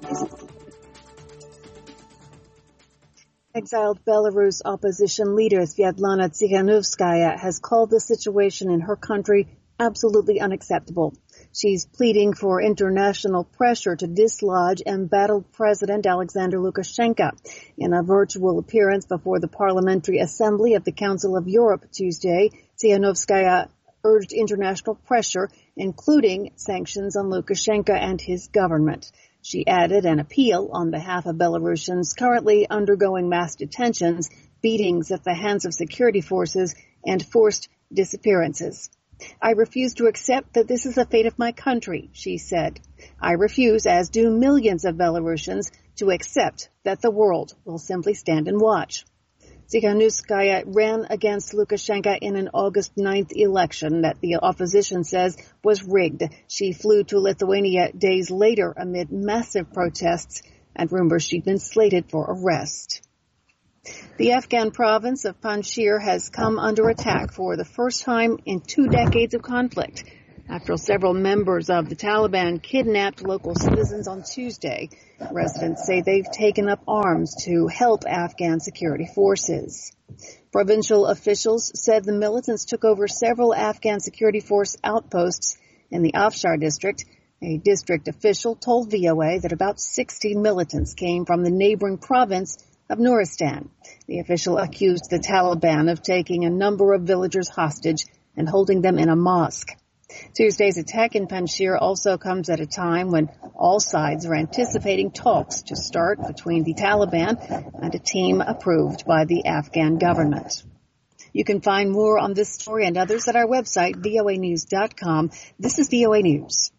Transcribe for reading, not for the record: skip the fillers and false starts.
Exiled Belarus opposition leader Sviatlana Tsikhanouskaya has called the situation in her country absolutely unacceptable. She's pleading for international pressure to dislodge embattled President Alexander Lukashenko. In a virtual appearance before the Parliamentary Assembly of the Council of Europe Tuesday, Tsikhanouskaya urged international pressure, including sanctions on Lukashenko and his government. She added an appeal on behalf of Belarusians currently undergoing mass detentions, beatings at the hands of security forces, and forced disappearances. I refuse to accept that this is the fate of my country, she said. I refuse, as do millions of Belarusians, to accept that the world will simply stand and watch. Tsikhanouskaya ran against Lukashenko in an August 9th election that the opposition says was rigged. She flew to Lithuania days later amid massive protests and rumors she'd been slated for arrest. The Afghan province of Panjshir has come under attack for the first time in 2 decades of conflict after several members of the Taliban kidnapped local citizens on Tuesday. Residents say they've taken up arms to help Afghan security forces. Provincial officials said the militants took over several Afghan security force outposts in the Afshar district. A district official told VOA that about 60 militants came from the neighboring province of Nuristan. The official accused the Taliban of taking a number of villagers hostage and holding them in a mosque. Tuesday's attack in Panjshir also comes at a time when all sides are anticipating talks to start between the Taliban and a team approved by the Afghan government. You can find more on this story and others at our website, voanews.com. This is VOA News.